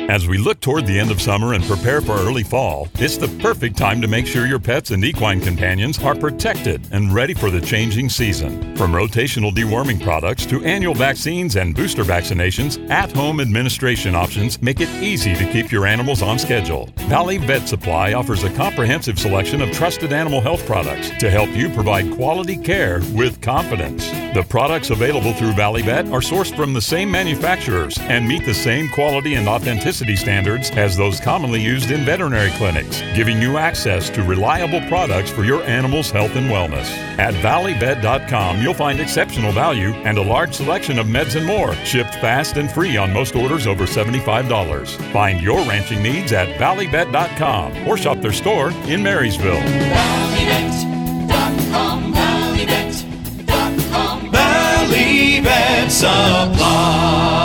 As we look toward the end of summer and prepare for early fall, it's the perfect time to make sure your pets and equine companions are protected and ready for the changing season. From rotational deworming products to annual vaccines and booster vaccinations, at-home administration options make it easy to keep your animals on schedule. Valley Vet Supply offers a comprehensive selection of trusted animal health products to help you provide quality care with confidence. The products available through Valley Vet are sourced from the same manufacturers and meet the same quality and authenticity standards as those commonly used in veterinary clinics, giving you access to reliable products for your animal's health and wellness. At valleyvet.com, you'll find exceptional value and a large selection of meds and more, shipped fast and free on most orders over $75. Find your ranching needs at valleyvet.com or shop their store in Marysville. valleyvet.com, valleyvet.com, Valley Vet Supply.